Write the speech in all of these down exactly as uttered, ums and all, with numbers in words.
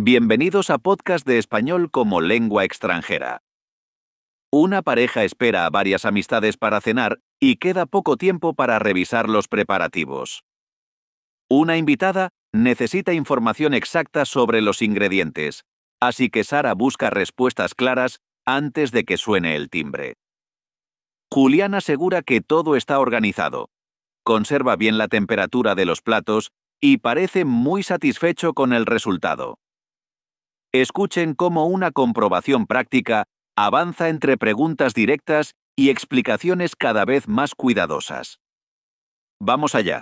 Bienvenidos a Podcast de Español como Lengua Extranjera. Una pareja espera a varias amistades para cenar y queda poco tiempo para revisar los preparativos. Una invitada necesita información exacta sobre los ingredientes, así que Sara busca respuestas claras antes de que suene el timbre. Julián asegura que todo está organizado, conserva bien la temperatura de los platos y parece muy satisfecho con el resultado. Escuchen cómo una comprobación práctica avanza entre preguntas directas y explicaciones cada vez más cuidadosas. Vamos allá.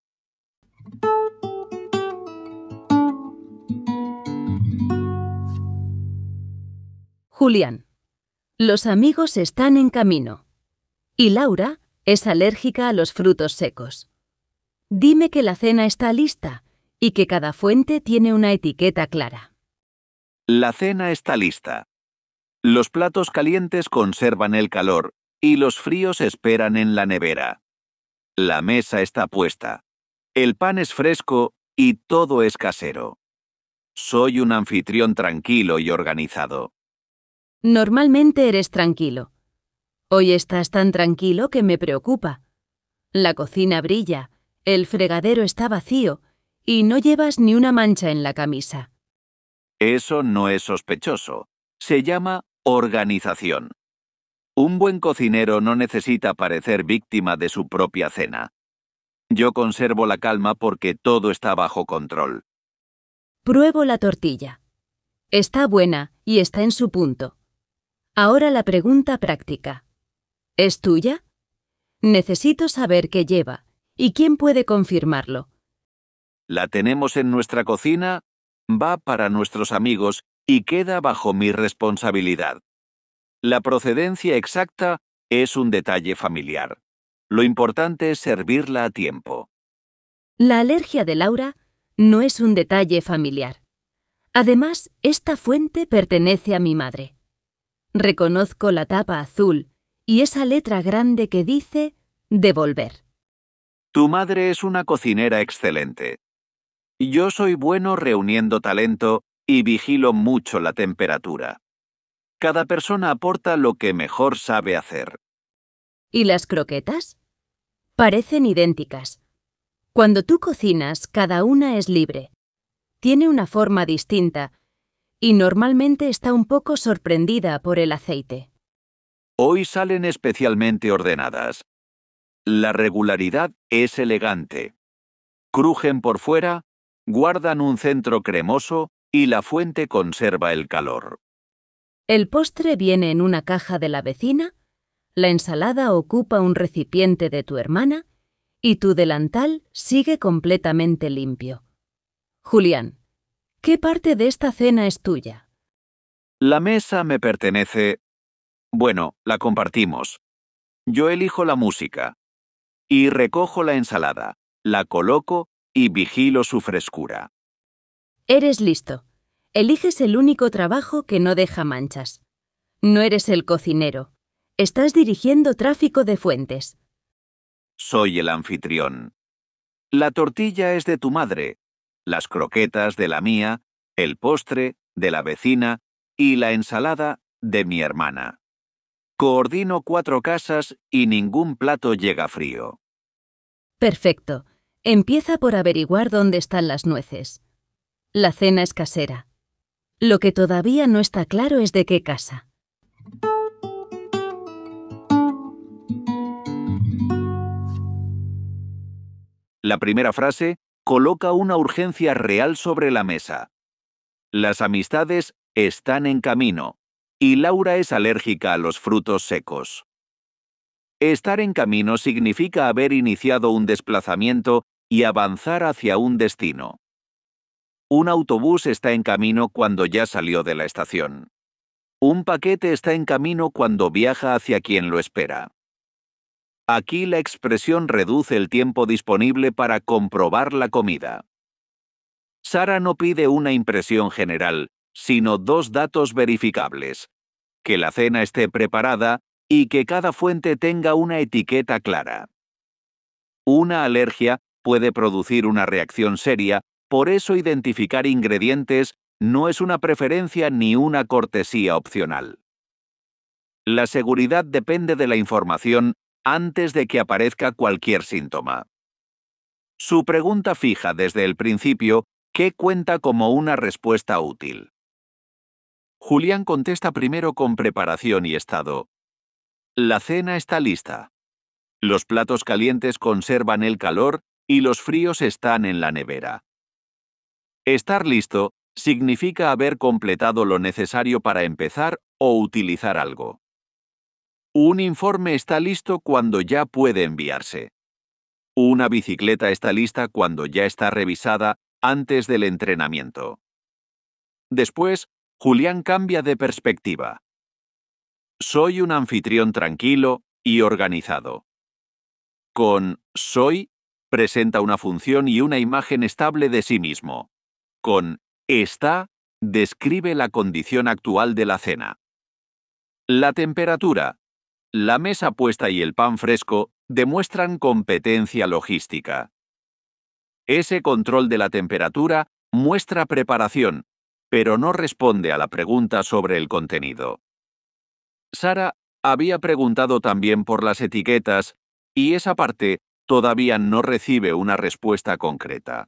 Julián. Los amigos están en camino. Y Laura es alérgica a los frutos secos. Dime que la cena está lista y que cada fuente tiene una etiqueta clara. La cena está lista. Los platos calientes conservan el calor y los fríos esperan en la nevera. La mesa está puesta. El pan es fresco y todo es casero. Soy un anfitrión tranquilo y organizado. Normalmente eres tranquilo. Hoy estás tan tranquilo que me preocupa. La cocina brilla, el fregadero está vacío y no llevas ni una mancha en la camisa. Eso no es sospechoso. Se llama organización. Un buen cocinero no necesita parecer víctima de su propia cena. Yo conservo la calma porque todo está bajo control. Pruebo la tortilla. Está buena y está en su punto. Ahora la pregunta práctica. ¿Es tuya? Necesito saber qué lleva y quién puede confirmarlo. La tenemos en nuestra cocina, va para nuestros amigos y queda bajo mi responsabilidad. La procedencia exacta es un detalle familiar. Lo importante es servirla a tiempo. La alergia de Laura no es un detalle familiar. Además, esta fuente pertenece a mi madre. Reconozco la tapa azul y esa letra grande que dice devolver. Tu madre es una cocinera excelente. Yo soy bueno reuniendo talento y vigilo mucho la temperatura. Cada persona aporta lo que mejor sabe hacer. ¿Y las croquetas? Parecen idénticas. Cuando tú cocinas, cada una es libre. Tiene una forma distinta y normalmente está un poco sorprendida por el aceite. Hoy salen especialmente ordenadas. La regularidad es elegante. Crujen por fuera, guardan un centro cremoso y la fuente conserva el calor. El postre viene en una caja de la vecina, la ensalada ocupa un recipiente de tu hermana y tu delantal sigue completamente limpio. Julián, ¿qué parte de esta cena es tuya? La mesa me pertenece... Bueno, la compartimos. Yo elijo la música. Y recojo la ensalada, la coloco y vigilo su frescura. Eres listo. Eliges el único trabajo que no deja manchas. No eres el cocinero. Estás dirigiendo tráfico de fuentes. Soy el anfitrión. La tortilla es de tu madre, las croquetas de la mía, el postre de la vecina y la ensalada de mi hermana. Coordino cuatro casas y ningún plato llega frío. Perfecto. Empieza por averiguar dónde están las nueces. La cena es casera. Lo que todavía no está claro es de qué casa. La primera frase coloca una urgencia real sobre la mesa. Las amistades están en camino y Laura es alérgica a los frutos secos. Estar en camino significa haber iniciado un desplazamiento y avanzar hacia un destino. Un autobús está en camino cuando ya salió de la estación. Un paquete está en camino cuando viaja hacia quien lo espera. Aquí la expresión reduce el tiempo disponible para comprobar la comida. Sara no pide una impresión general, sino dos datos verificables: que la cena esté preparada y que cada fuente tenga una etiqueta clara. Una alergia puede producir una reacción seria, por eso identificar ingredientes No es una preferencia ni una cortesía opcional. La seguridad depende de la información antes de que aparezca cualquier síntoma. Su pregunta fija desde el principio qué cuenta como una respuesta útil. Julián contesta primero con preparación y estado. La cena está lista. Los platos calientes conservan el calor y los fríos están en la nevera. Estar listo significa haber completado lo necesario para empezar o utilizar algo. Un informe está listo cuando ya puede enviarse. Una bicicleta está lista cuando ya está revisada antes del entrenamiento. Después, Julián cambia de perspectiva. Soy un anfitrión tranquilo y organizado. Con soy, presenta una función y una imagen estable de sí mismo. Con está, describe la condición actual de la cena. La temperatura, la mesa puesta y el pan fresco demuestran competencia logística. Ese control de la temperatura muestra preparación, pero no responde a la pregunta sobre el contenido. Sara había preguntado también por las etiquetas, y esa parte todavía no recibe una respuesta concreta.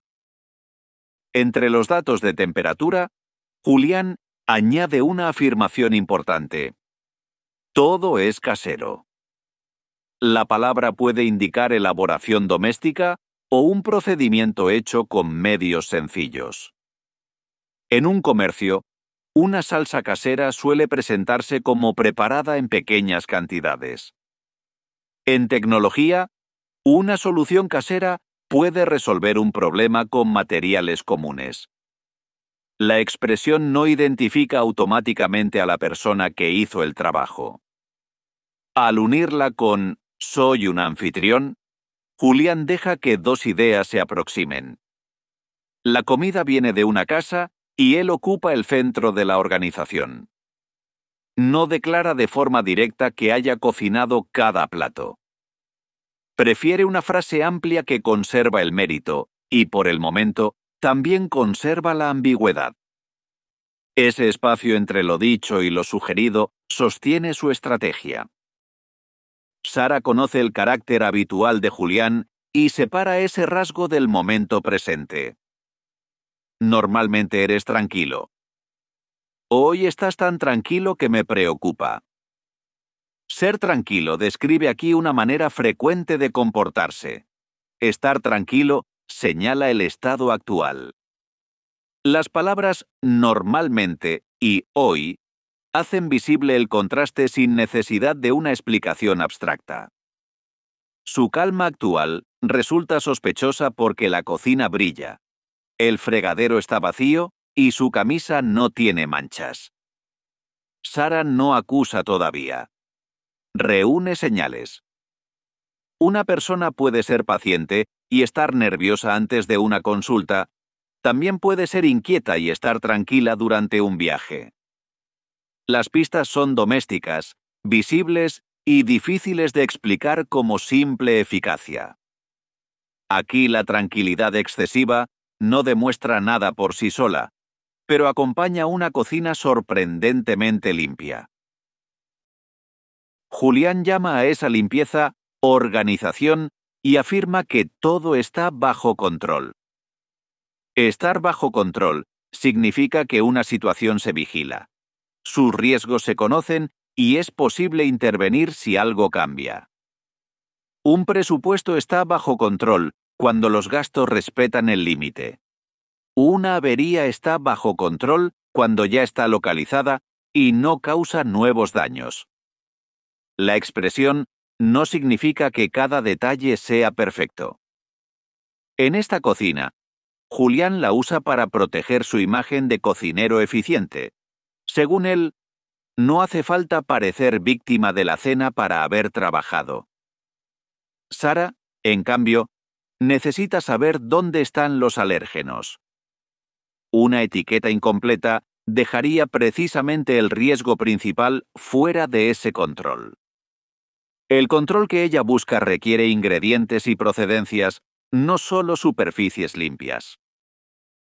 Entre los datos de temperatura, Julián añade una afirmación importante. Todo es casero. La palabra puede indicar elaboración doméstica o un procedimiento hecho con medios sencillos. En un comercio, una salsa casera suele presentarse como preparada en pequeñas cantidades. En tecnología, una solución casera puede resolver un problema con materiales comunes. La expresión no identifica automáticamente a la persona que hizo el trabajo. Al unirla con soy un anfitrión, Julián deja que dos ideas se aproximen. La comida viene de una casa y él ocupa el centro de la organización. No declara de forma directa que haya cocinado cada plato. Prefiere una frase amplia que conserva el mérito y, por el momento, también conserva la ambigüedad. Ese espacio entre lo dicho y lo sugerido sostiene su estrategia. Sara conoce el carácter habitual de Julián y separa ese rasgo del momento presente. Normalmente eres tranquilo. Hoy estás tan tranquilo que me preocupa. Ser tranquilo describe aquí una manera frecuente de comportarse. Estar tranquilo señala el estado actual. Las palabras normalmente y hoy hacen visible el contraste sin necesidad de una explicación abstracta. Su calma actual resulta sospechosa porque la cocina brilla, el fregadero está vacío y su camisa no tiene manchas. Sara no acusa todavía. Reúne señales. Una persona puede ser paciente y estar nerviosa antes de una consulta. También puede ser inquieta y estar tranquila durante un viaje. Las pistas son domésticas, visibles y difíciles de explicar como simple eficacia. Aquí la tranquilidad excesiva no demuestra nada por sí sola, pero acompaña una cocina sorprendentemente limpia. Julián llama a esa limpieza organización y afirma que todo está bajo control. Estar bajo control significa que una situación se vigila. Sus riesgos se conocen y es posible intervenir si algo cambia. Un presupuesto está bajo control cuando los gastos respetan el límite. Una avería está bajo control cuando ya está localizada y no causa nuevos daños. La expresión no significa que cada detalle sea perfecto. En esta cocina, Julián la usa para proteger su imagen de cocinero eficiente. Según él, no hace falta parecer víctima de la cena para haber trabajado. Sara, en cambio, necesita saber dónde están los alérgenos. Una etiqueta incompleta dejaría precisamente el riesgo principal fuera de ese control. El control que ella busca requiere ingredientes y procedencias, no solo superficies limpias.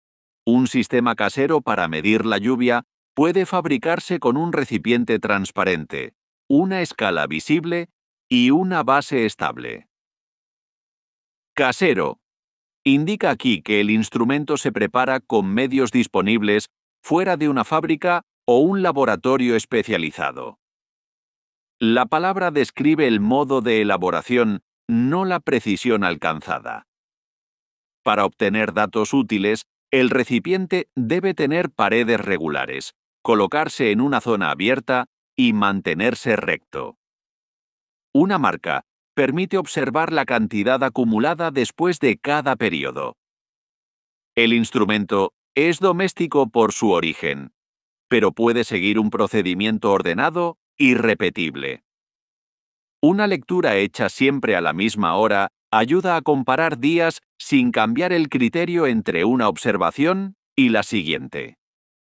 Un sistema casero para medir la lluvia puede fabricarse con un recipiente transparente, una escala visible y una base estable. Casero. Indica aquí que el instrumento se prepara con medios disponibles fuera de una fábrica o un laboratorio especializado. La palabra describe el modo de elaboración, no la precisión alcanzada. Para obtener datos útiles, el recipiente debe tener paredes regulares, colocarse en una zona abierta y mantenerse recto. Una marca permite observar la cantidad acumulada después de cada periodo. El instrumento es doméstico por su origen, pero puede seguir un procedimiento ordenado y repetible. Una lectura hecha siempre a la misma hora ayuda a comparar días sin cambiar el criterio entre una observación y la siguiente.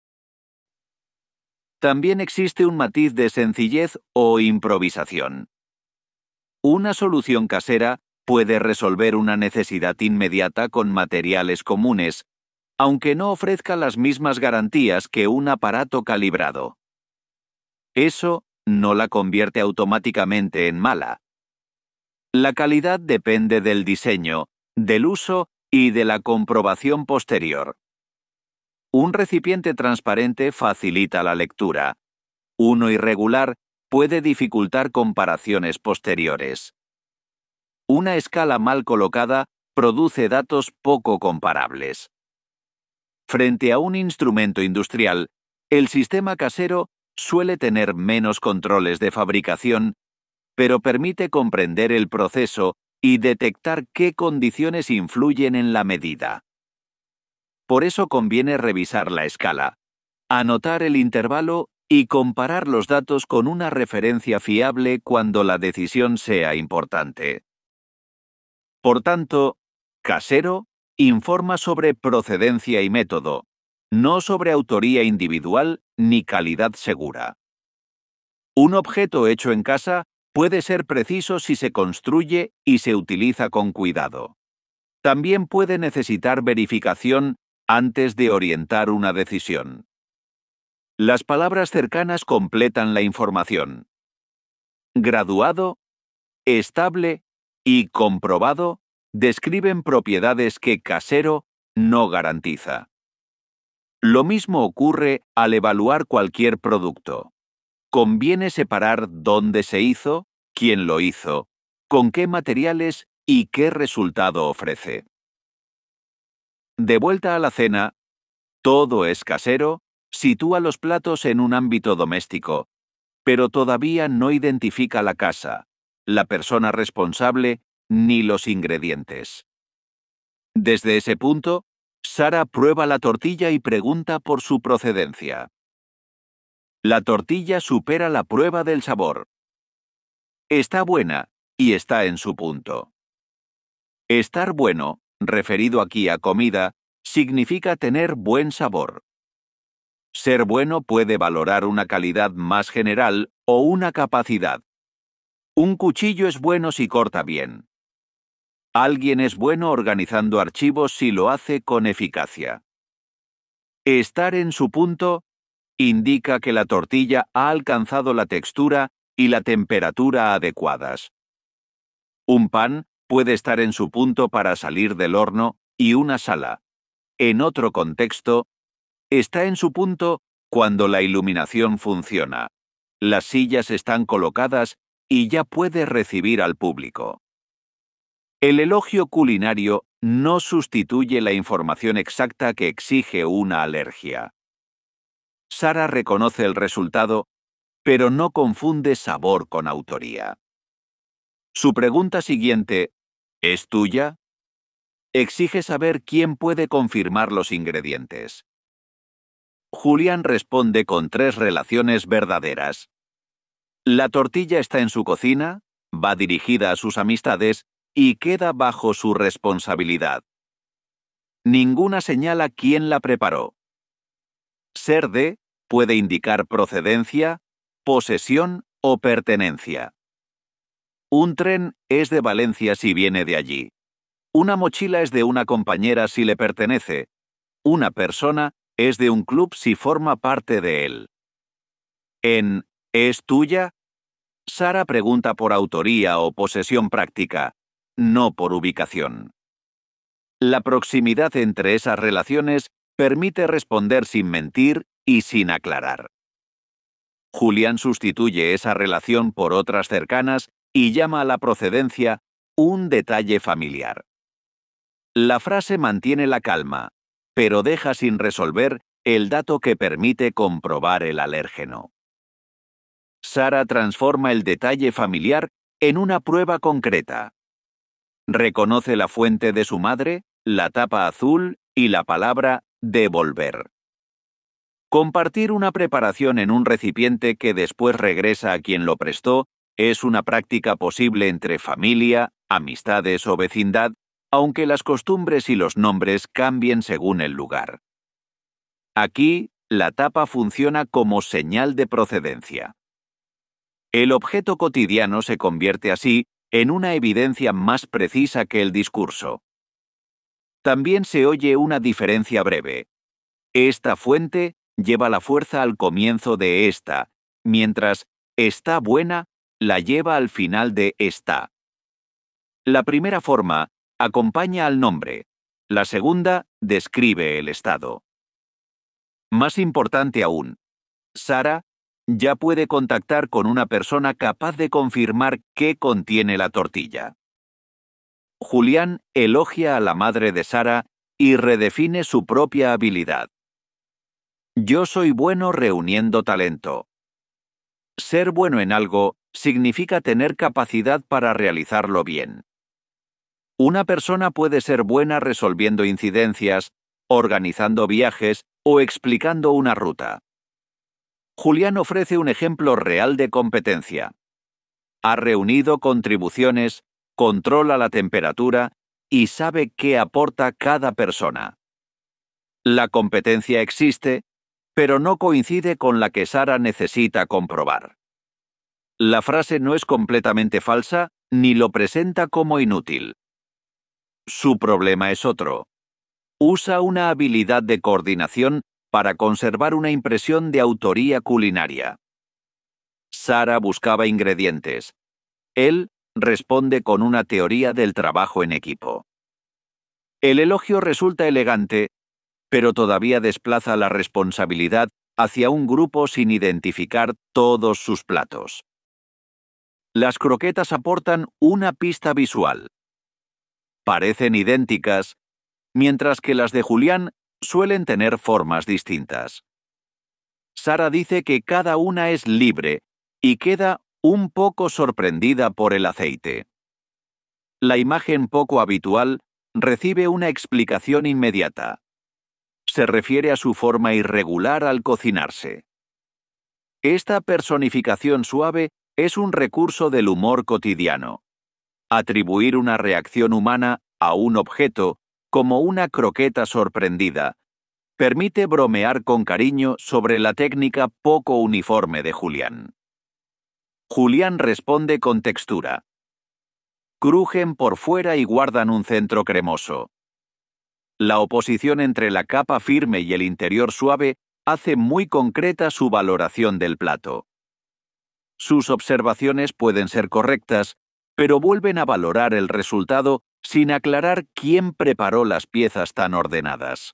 También existe un matiz de sencillez o improvisación. Una solución casera puede resolver una necesidad inmediata con materiales comunes, aunque no ofrezca las mismas garantías que un aparato calibrado. Eso no la convierte automáticamente en mala. La calidad depende del diseño, del uso y de la comprobación posterior. Un recipiente transparente facilita la lectura. Uno irregular puede dificultar comparaciones posteriores. Una escala mal colocada produce datos poco comparables. Frente a un instrumento industrial, el sistema casero suele tener menos controles de fabricación, pero permite comprender el proceso y detectar qué condiciones influyen en la medida. Por eso conviene revisar la escala, anotar el intervalo y comparar los datos con una referencia fiable cuando la decisión sea importante. Por tanto, casero informa sobre procedencia y método, no sobre autoría individual ni calidad segura. Un objeto hecho en casa puede ser preciso si se construye y se utiliza con cuidado. También puede necesitar verificación antes de orientar una decisión. Las palabras cercanas completan la información. Graduado, estable y comprobado describen propiedades que casero no garantiza. Lo mismo ocurre al evaluar cualquier producto. Conviene separar dónde se hizo, quién lo hizo, con qué materiales y qué resultado ofrece. De vuelta a la cena, todo es casero, sitúa los platos en un ámbito doméstico, pero todavía no identifica la casa, la persona responsable ni los ingredientes. Desde ese punto, Sara prueba la tortilla y pregunta por su procedencia. La tortilla supera la prueba del sabor. Está buena y está en su punto. Estar bueno, referido aquí a comida, significa tener buen sabor. Ser bueno puede valorar una calidad más general o una capacidad. Un cuchillo es bueno si corta bien. Alguien es bueno organizando archivos si lo hace con eficacia. Estar en su punto indica que la tortilla ha alcanzado la textura y la temperatura adecuadas. Un pan puede estar en su punto para salir del horno y una sala, en otro contexto, está en su punto cuando la iluminación funciona, las sillas están colocadas y ya puede recibir al público. El elogio culinario no sustituye la información exacta que exige una alergia. Sara reconoce el resultado, pero no confunde sabor con autoría. Su pregunta siguiente, ¿es tuya?, exige saber quién puede confirmar los ingredientes. Julián responde con tres relaciones verdaderas. La tortilla está en su cocina, va dirigida a sus amistades y queda bajo su responsabilidad. Ninguna señala quién la preparó. Ser de puede indicar procedencia, posesión o pertenencia. Un tren es de Valencia si viene de allí. Una mochila es de una compañera si le pertenece. Una persona es de un club si forma parte de él. En ¿es tuya?, Sara pregunta por autoría o posesión práctica, no por ubicación. La proximidad entre esas relaciones permite responder sin mentir y sin aclarar. Julián sustituye esa relación por otras cercanas y llama a la procedencia un detalle familiar. La frase mantiene la calma, pero deja sin resolver el dato que permite comprobar el alérgeno. Sara transforma el detalle familiar en una prueba concreta. Reconoce la fuente de su madre, la tapa azul y la palabra devolver. Compartir una preparación en un recipiente que después regresa a quien lo prestó es una práctica posible entre familia, amistades o vecindad, aunque las costumbres y los nombres cambien según el lugar. Aquí, la tapa funciona como señal de procedencia. El objeto cotidiano se convierte así en una evidencia más precisa que el discurso. También se oye una diferencia breve. Esta fuente lleva la fuerza al comienzo de esta, mientras está buena la lleva al final de está. La primera forma acompaña al nombre, la segunda describe el estado. Más importante aún, Sara ya puede contactar con una persona capaz de confirmar qué contiene la tortilla. Julián elogia a la madre de Sara y redefine su propia habilidad. Yo soy bueno reuniendo talento. Ser bueno en algo significa tener capacidad para realizarlo bien. Una persona puede ser buena resolviendo incidencias, organizando viajes o explicando una ruta. Julián ofrece un ejemplo real de competencia. Ha reunido contribuciones, controla la temperatura y sabe qué aporta cada persona. La competencia existe, pero no coincide con la que Sara necesita comprobar. La frase no es completamente falsa ni lo presenta como inútil. Su problema es otro. Usa una habilidad de coordinación para conservar una impresión de autoría culinaria. Sara buscaba ingredientes. Él responde con una teoría del trabajo en equipo. El elogio resulta elegante, pero todavía desplaza la responsabilidad hacia un grupo sin identificar todos sus platos. Las croquetas aportan una pista visual. Parecen idénticas, mientras que las de Julián suelen tener formas distintas. Sara dice que cada una es libre y queda un poco sorprendida por el aceite. La imagen poco habitual recibe una explicación inmediata. Se refiere a su forma irregular al cocinarse. Esta personificación suave es un recurso del humor cotidiano. Atribuir una reacción humana a un objeto, como una croqueta sorprendida, permite bromear con cariño sobre la técnica poco uniforme de Julián. Julián responde con textura. Crujen por fuera y guardan un centro cremoso. La oposición entre la capa firme y el interior suave hace muy concreta su valoración del plato. Sus observaciones pueden ser correctas, pero vuelven a valorar el resultado sin aclarar quién preparó las piezas tan ordenadas.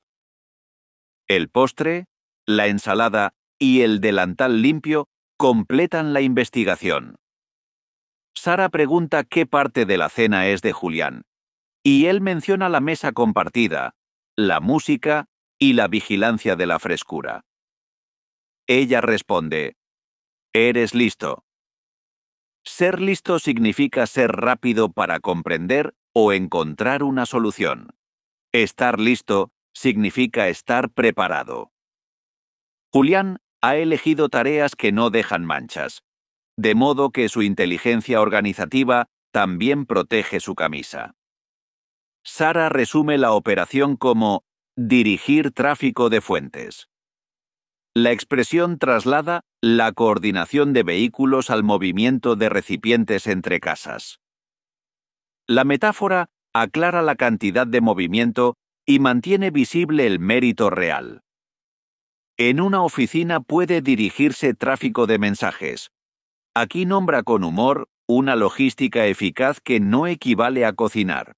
El postre, la ensalada y el delantal limpio completan la investigación. Sara pregunta qué parte de la cena es de Julián, y él menciona la mesa compartida, la música y la vigilancia de la frescura. Ella responde: «Eres listo». Ser listo significa ser rápido para comprender o encontrar una solución. Estar listo significa estar preparado. Julián ha elegido tareas que no dejan manchas, de modo que su inteligencia organizativa también protege su camisa. Sara resume la operación como dirigir tráfico de fuentes. La expresión traslada la coordinación de vehículos al movimiento de recipientes entre casas. La metáfora aclara la cantidad de movimiento y mantiene visible el mérito real. En una oficina puede dirigirse tráfico de mensajes. Aquí nombra con humor una logística eficaz que no equivale a cocinar.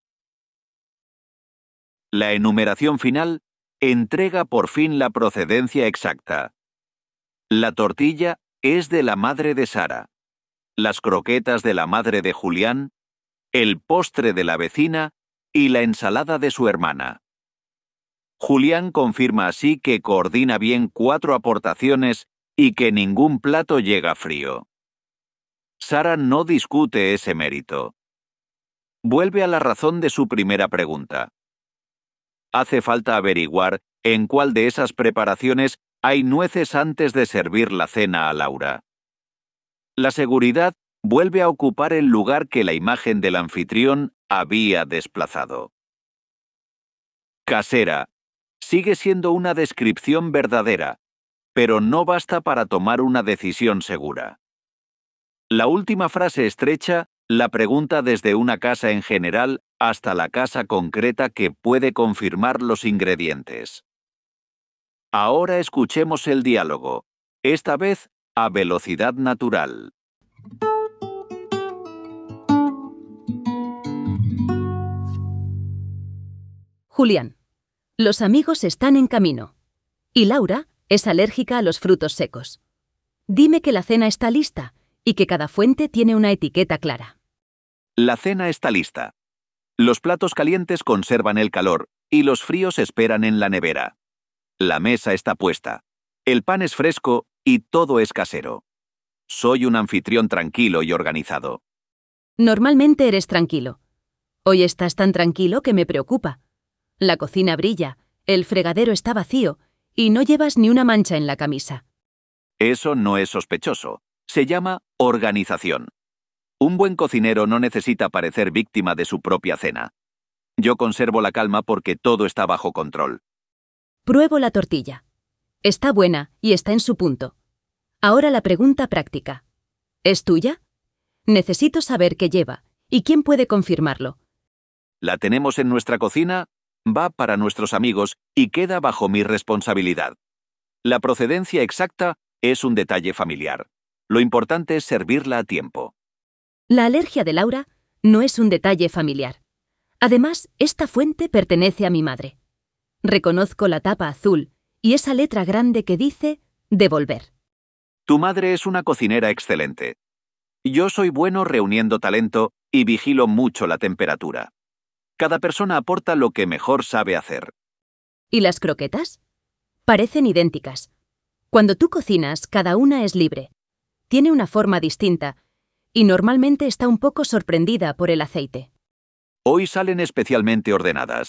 La enumeración final entrega por fin la procedencia exacta. La tortilla es de la madre de Sara, las croquetas de la madre de Julián, el postre de la vecina y la ensalada de su hermana. Julián confirma así que coordina bien cuatro aportaciones y que ningún plato llega frío. Sara no discute ese mérito. Vuelve a la razón de su primera pregunta. Hace falta averiguar en cuál de esas preparaciones hay nueces antes de servir la cena a Laura. La seguridad vuelve a ocupar el lugar que la imagen del anfitrión había desplazado. Casera. Sigue siendo una descripción verdadera, pero no basta para tomar una decisión segura. La última frase estrecha la pregunta desde una casa en general hasta la casa concreta que puede confirmar los ingredientes. Ahora escuchemos el diálogo, esta vez a velocidad natural. Julián. Los amigos están en camino. Y Laura es alérgica a los frutos secos. Dime que la cena está lista y que cada fuente tiene una etiqueta clara. La cena está lista. Los platos calientes conservan el calor y los fríos esperan en la nevera. La mesa está puesta. El pan es fresco y todo es casero. Soy un anfitrión tranquilo y organizado. Normalmente eres tranquilo. Hoy estás tan tranquilo que me preocupa. La cocina brilla, el fregadero está vacío y no llevas ni una mancha en la camisa. Eso no es sospechoso. Se llama organización. Un buen cocinero no necesita parecer víctima de su propia cena. Yo conservo la calma porque todo está bajo control. Pruebo la tortilla. Está buena y está en su punto. Ahora la pregunta práctica. ¿Es tuya? Necesito saber qué lleva y quién puede confirmarlo. La tenemos en nuestra cocina, va para nuestros amigos y queda bajo mi responsabilidad. La procedencia exacta es un detalle familiar. Lo importante es servirla a tiempo. La alergia de Laura no es un detalle familiar. Además, esta fuente pertenece a mi madre. Reconozco la tapa azul y esa letra grande que dice devolver. Tu madre es una cocinera excelente. Yo soy bueno reuniendo talento y vigilo mucho la temperatura. Cada persona aporta lo que mejor sabe hacer. ¿Y las croquetas? Parecen idénticas. Cuando tú cocinas, cada una es libre. Tiene una forma distinta y normalmente está un poco sorprendida por el aceite. Hoy salen especialmente ordenadas.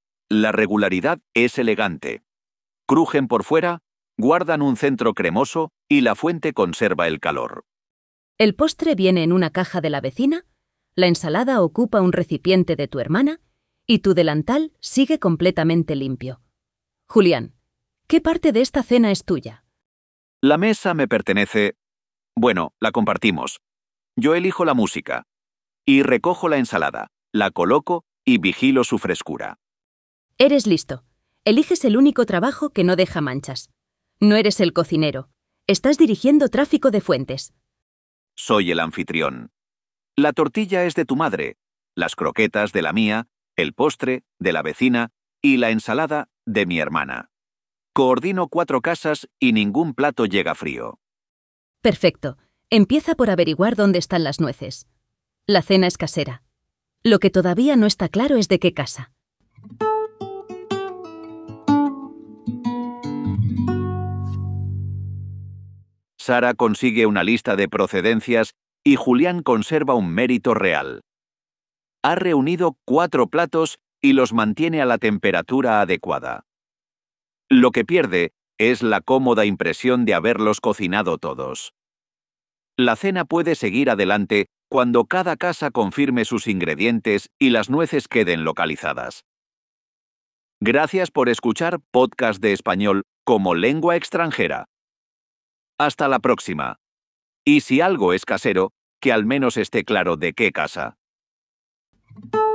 La regularidad es elegante. Crujen por fuera, guardan un centro cremoso y la fuente conserva el calor. El postre viene en una caja de la vecina, la ensalada ocupa un recipiente de tu hermana y tu delantal sigue completamente limpio. Julián, ¿qué parte de esta cena es tuya? La mesa me pertenece... Bueno, la compartimos. Yo elijo la música. Y recojo la ensalada, la coloco y vigilo su frescura. Eres listo. Eliges el único trabajo que no deja manchas. No eres el cocinero. Estás dirigiendo tráfico de fuentes. Soy el anfitrión. La tortilla es de tu madre, las croquetas de la mía, el postre de la vecina y la ensalada de mi hermana. Coordino cuatro casas y ningún plato llega frío. Perfecto. Empieza por averiguar dónde están las nueces. La cena es casera. Lo que todavía no está claro es de qué casa. Sara consigue una lista de procedencias y Julián conserva un mérito real. Ha reunido cuatro platos y los mantiene a la temperatura adecuada. Lo que pierde es la cómoda impresión de haberlos cocinado todos. La cena puede seguir adelante cuando cada casa confirme sus ingredientes y las nueces queden localizadas. Gracias por escuchar Podcast de Español como lengua extranjera. Hasta la próxima. Y si algo es casero, que al menos esté claro de qué casa.